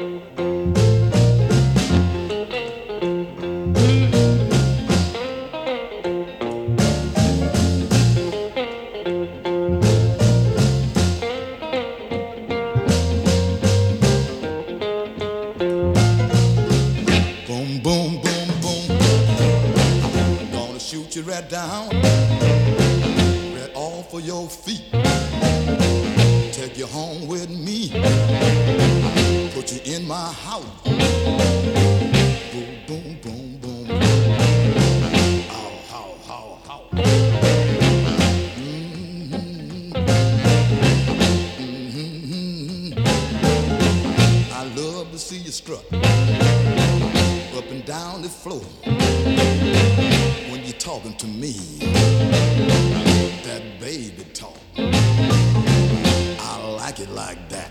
Boom, boom, boom, boom. Gonna shoot you right down, right off of your feet. Take you home with me, put you in my house. Boom, boom, boom, boom. How, how, how, how. Mm-hmm. Mm-hmm. I love to see you strut up and down the floor when you're talking to me. That baby talk, I like it like that.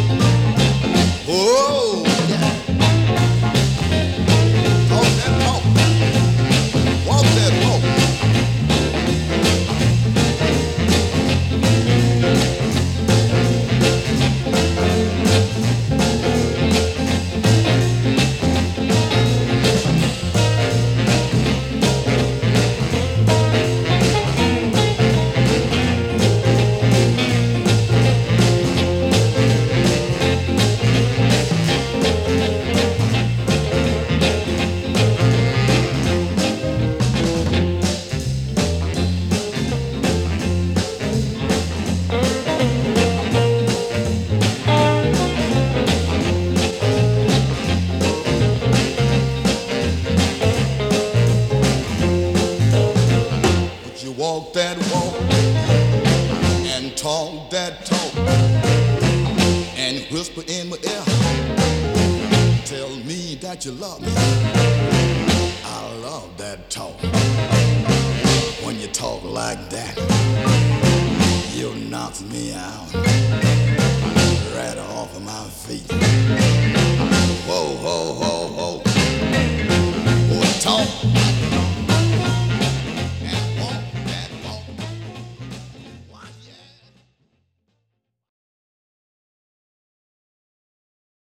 Oh, yeah. Talk that talk, walk that walk. You walk that walk and talk that talk and whisper in my ear, tell me that you love me. I love that talk. When you talk like that, you knock me out right off of my feet.